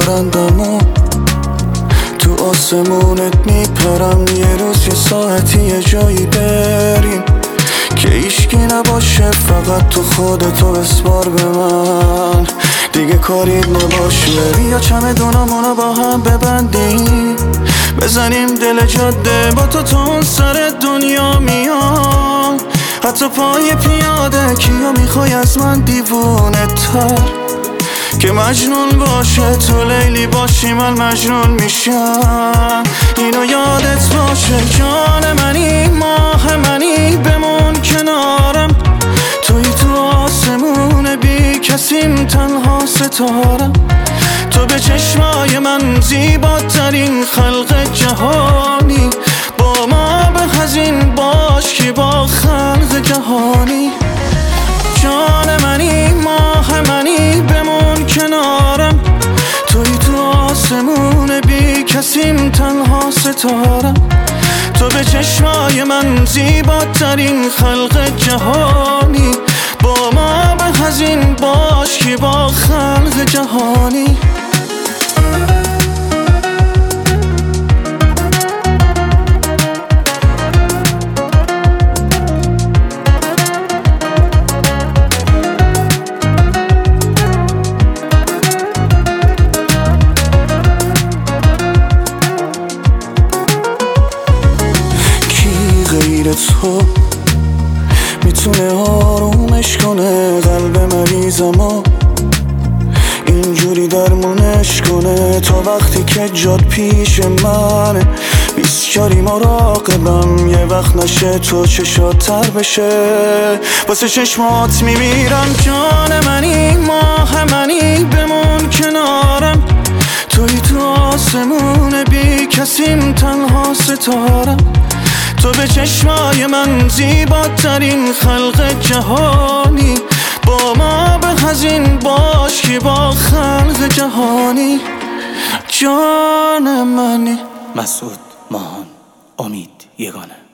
پرندمو تو آسمونت میپرم، یه روز یه ساعتی یه جایی بریم که ایشکی نباشه، فقط تو خودتو بسپار به من، دیگه کاری نباشه. بیا چمدونامونو با هم ببندیم، بزنیم دل جاده، با تو اون سر دنیا میام، حتی پای پیاده. کیا میخوای از من دیوونه تر که مجنون باشه، تو لیلی باشی من مجنون میشم، اینو یادت باشه. جان منی، ماه منی، بمون کنارم، توی تو آسمون بی کسیم، تنها ستارم. تو به چشمای من زیباترین خلق جهانی، با ما به حزین باش که با خلق جهانی. جان منی، ماه منی، بمون کنارم، توی تو آسمون بی کسیم، تنها ستارم. تو به چشمای من زیباترین خلق جهانی، با ما به حزین باش که با خلق جهانی. غیر تو میتونه آرومش کنه قلب مریضمو، اینجوری درمونش کنه، تا وقتی که جاد پیش منه، بیسچاری مراقبم، یه وقت نشه تو چشات تر بشه، واسه چشمات میمیرم. جان منی، ماه منی، بمون کنارم، توی تو آسمون بی کسیم، تنها ستارم. تو به چشمای من زیباترین خلق جهانی، با ما به حزین باش که با خلق جهانی. جان منی. مسعود، ماهان، امید، یگانه.